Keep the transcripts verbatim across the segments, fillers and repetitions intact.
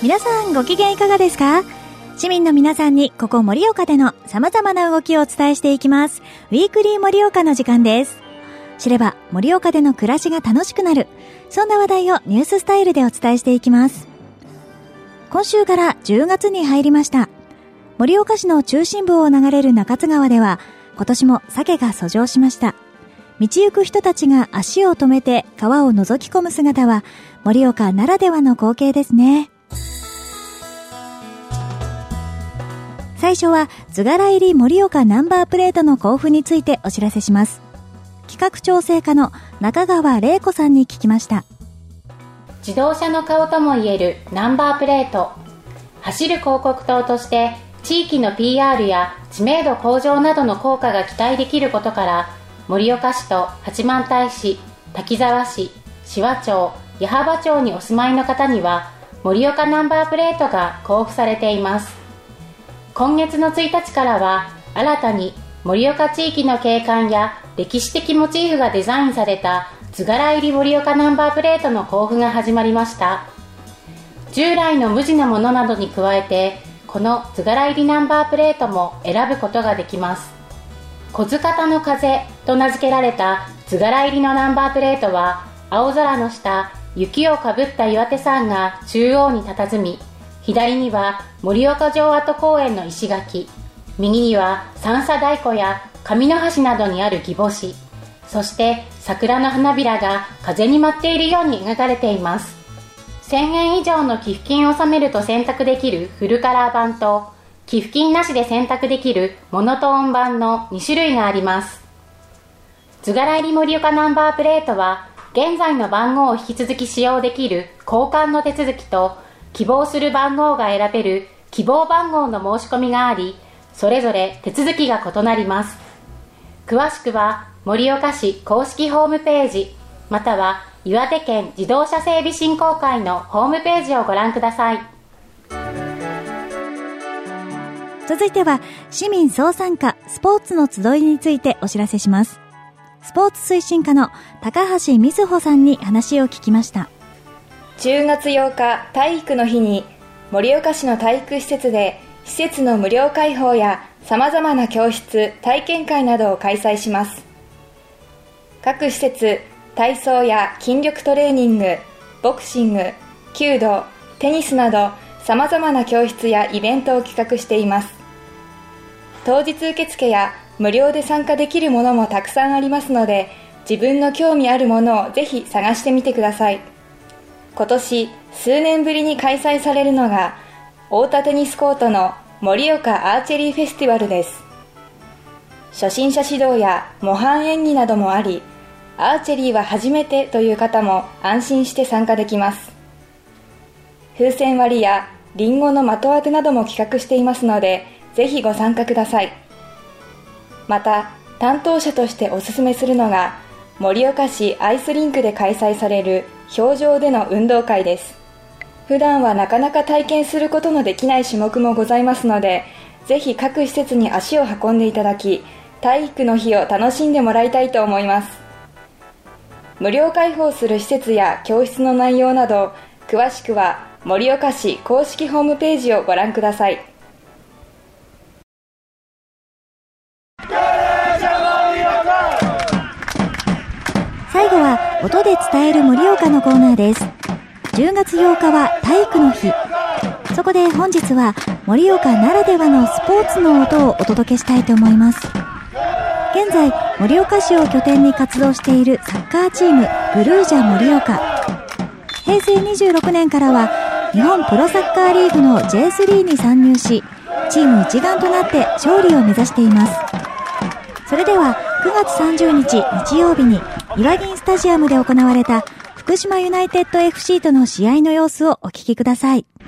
皆さんご機嫌いかがですか？市民の皆さんにここ盛岡での様々な動きをお伝えしていきます。ウィークリー盛岡の時間です。知れば盛岡での暮らしが楽しくなる、そんな話題をニューススタイルでお伝えしていきます。今週からじゅうがつに入りました。盛岡市の中心部を流れる中津川では今年も鮭が遡上しました。道行く人たちが足を止めて川を覗き込む姿は盛岡ならではの光景ですね。最初は図柄入り盛岡ナンバープレートの交付についてお知らせします。企画調整課の中川玲子さんに聞きました。 自動車の顔ともいえるナンバープレート、走る広告塔として地域の ピーアール や知名度向上などの効果が期待できることから盛岡市と八幡平市、滝沢市、紫波町、矢巾町にお住まいの方には盛岡ナンバープレートが交付されています。今月のついたちからは新たに盛岡地域の景観や歴史的モチーフがデザインされた図柄入り盛岡ナンバープレートの交付が始まりました。従来の無地のものなどに加えてこの図柄入りナンバープレートも選ぶことができます。小津方の風と名付けられた図柄入りのナンバープレートは青空の下、雪をかぶった岩手山が中央に佇み、左には盛岡城跡公園の石垣、右には三叉太鼓や上の橋などにある擬宝紙、そして桜の花びらが風に舞っているように描かれています。せんえん以上の寄付金を納めると選択できるフルカラー版と寄付金なしで選択できるモノトーン版のに種類があります。図柄入り盛岡ナンバープレートは現在の番号を引き続き使用できる交換の手続きと希望する番号が選べる希望番号の申し込みがあり、それぞれ手続きが異なります。詳しくは盛岡市公式ホームページまたは岩手県自動車整備振興会のホームページをご覧ください。 続いては市民総参加スポーツの集いについてお知らせします。スポーツ推進課の高橋瑞穂さんに話を聞きました。 じゅうがつようか体育の日に盛岡市の体育施設で施設の無料開放やさまざまな教室、体験会などを開催します。各施設、体操や筋力トレーニング、ボクシング、弓道、テニスなどさまざまな教室やイベントを企画しています。当日受付や無料で参加できるものもたくさんありますので、自分の興味あるものをぜひ探してみてください。今年数年ぶりに開催されるのが大田テニスコートの盛岡アーチェリーフェスティバルです。初心者指導や模範演技などもあり、アーチェリーは初めてという方も安心して参加できます。風船割りやリンゴの的当てなども企画していますので、ぜひご参加ください。また担当者としておすすめするのが盛岡市アイスリンクで開催される氷上での運動会です。普段はなかなか体験することのできない種目もございますので、ぜひ各施設に足を運んでいただき、体育の日を楽しんでもらいたいと思います。無料開放する施設や教室の内容など、詳しくは盛岡市公式ホームページをご覧ください。 最後は音で伝える盛岡のコーナーです。じゅうがつようかは体育の日。そこで本日は盛岡ならではのスポーツの音をお届けしたいと思います。現在盛岡市を拠点に活動しているサッカーチームグルージャ盛岡。へいせいにじゅうろくねんからは日本プロサッカーリーグの ジェイスリー に参入し、チーム一丸となって勝利を目指しています。それではくがつさんじゅうにち日曜日に岩銀スタジアムで行われた福島ユナイテッド エフシー との試合の様子をお聞きください。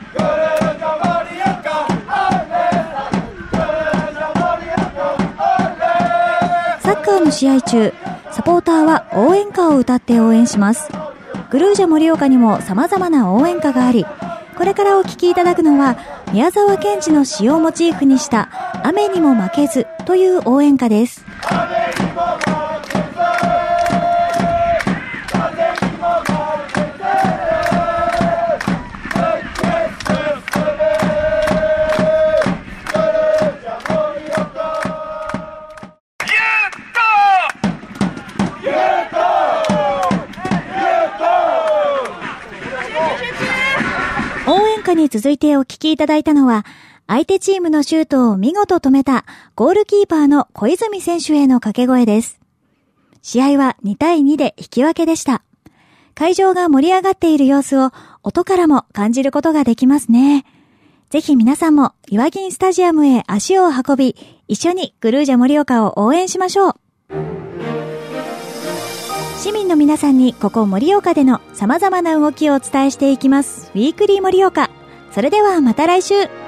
サッカーの試合中、サポーターは応援歌を歌って応援します。グルージャ盛岡にも様々な応援歌があり、これからお聞きいただくのは宮沢賢治の詩をモチーフにした雨にも負けずという応援歌です。 岡に続いてお聞きいただいたのは、相手チームのシュートを見事止めたゴールキーパーの小泉選手への掛け声です。試合はにたいにで引き分けでした。会場が盛り上がっている様子を音からも感じることができますね。ぜひ皆さんも岩銀スタジアムへ足を運び、一緒にグルージャ盛岡を応援しましょう。市民の皆さんにここ盛岡での様々な動きをお伝えしていきます。ウィークリー盛岡。それではまた来週。